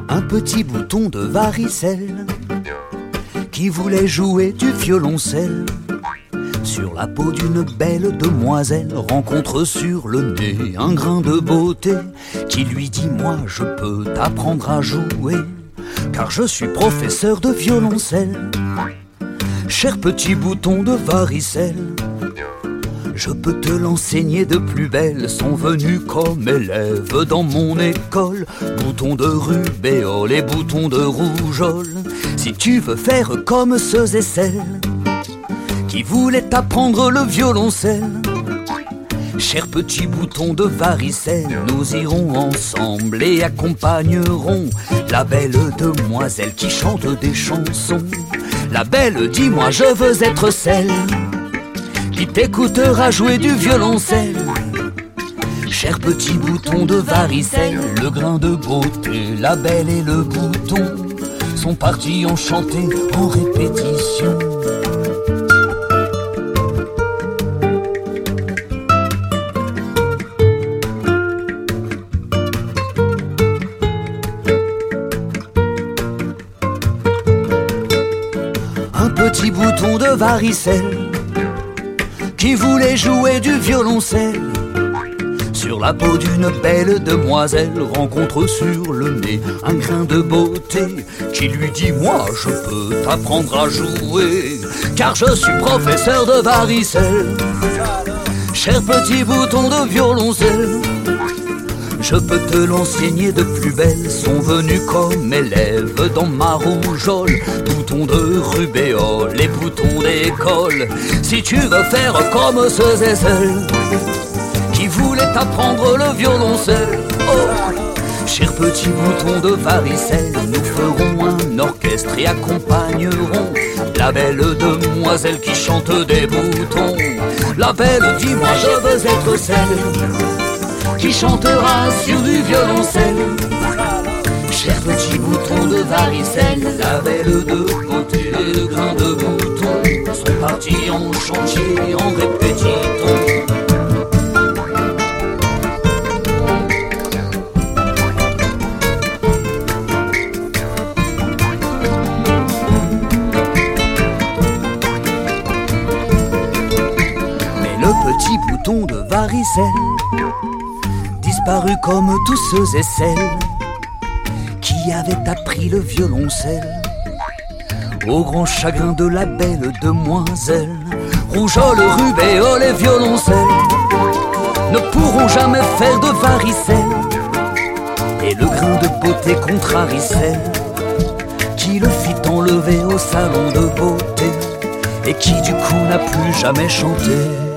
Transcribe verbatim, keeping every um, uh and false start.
Un petit bouton de varicelle qui voulait jouer du violoncelle. Sur la peau d'une belle demoiselle rencontre sur le nez un grain de beauté qui lui dit: moi je peux t'apprendre à jouer, car je suis professeur de violoncelle. Cher petit bouton de varicelle, je peux te l'enseigner de plus belle. Sont venus comme élèves dans mon école boutons de rubéole et boutons de rougeole. Si tu veux faire comme ceux et celles qui voulaient apprendre le violoncelle, cher petit bouton de varicelle, nous irons ensemble et accompagnerons la belle demoiselle qui chante des chansons. La belle dit: moi je veux être celle qui t'écoutera jouer du violoncelle. Cher petit bouton de varicelle, le grain de beauté, la belle et le bouton sont partis en chanter en répétition. Un petit bouton de varicelle qui voulait jouer du violoncelle. Sur la peau d'une belle demoiselle rencontre sur le nez un grain de beauté qui lui dit: moi je peux t'apprendre à jouer, car je suis professeur de varicelle. Cher petit bouton de violoncelle, je peux te l'enseigner de plus belle. Sont venus comme élèves dans ma rougeole boutons de rubéole et boutons d'école. Si tu veux faire comme ceux et celles qui voulaient apprendre le violoncelle, oh, cher petit bouton de varicelle, nous ferons un orchestre et accompagnerons la belle demoiselle qui chante des boutons. La belle dit: moi je veux être celle qui chantera sur du violoncelle. Cher petit bouton de varicelle, la belle de beauté, le grain de bouton sont partis en chantier en répétiton. Mais le petit bouton de varicelle disparu comme tous ceux et celles qui avaient appris le violoncelle. Au grand chagrin de la belle demoiselle, rougeole, rubéole et violoncelle ne pourront jamais faire de varicelle. Et le grain de beauté contrarie celle qui le fit enlever au salon de beauté et qui du coup n'a plus jamais chanté.